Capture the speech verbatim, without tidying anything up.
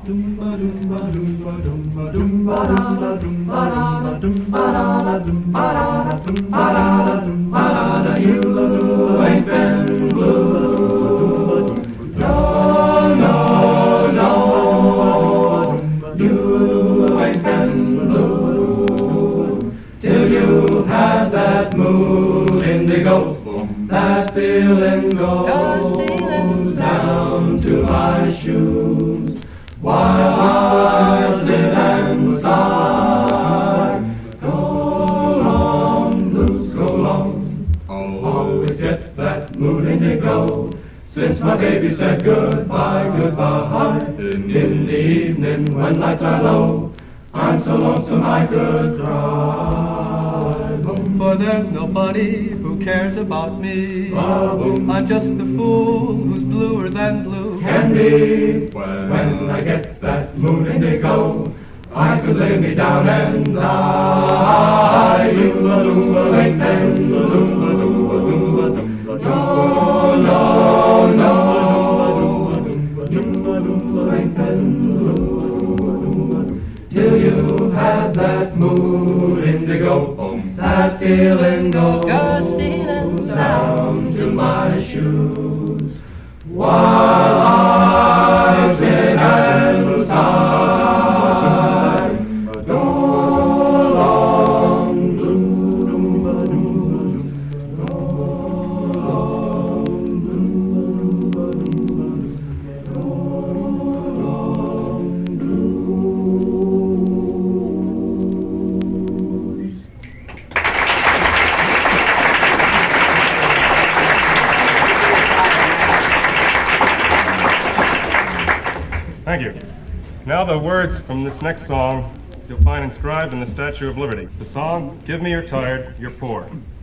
You ain't been blue. No, no, no. You ain't been blue till you had that mood indigo. That feeling goes down to my shoes while I sit and sigh. Go long, blues, go long. I'll always get that mood indigo since my baby said goodbye, goodbye. In the evening when lights are low, I'm so lonesome I could cry. For there's nobody who cares about me. Ba-boom. I'm just a fool who's bluer than blue Can be when I get that mood indigo, I could lay me down and die. You ain't been blue. No, no, no. You ain't been blue till you had that mood indigo. That feeling goes down to my shoes while I sit and sigh. Go long, blues. Go long, blues. Go long, blues. Thank you. Now the words from this next song you'll find inscribed in the Statue of Liberty. The song, Give Me You're Tired, You're Poor.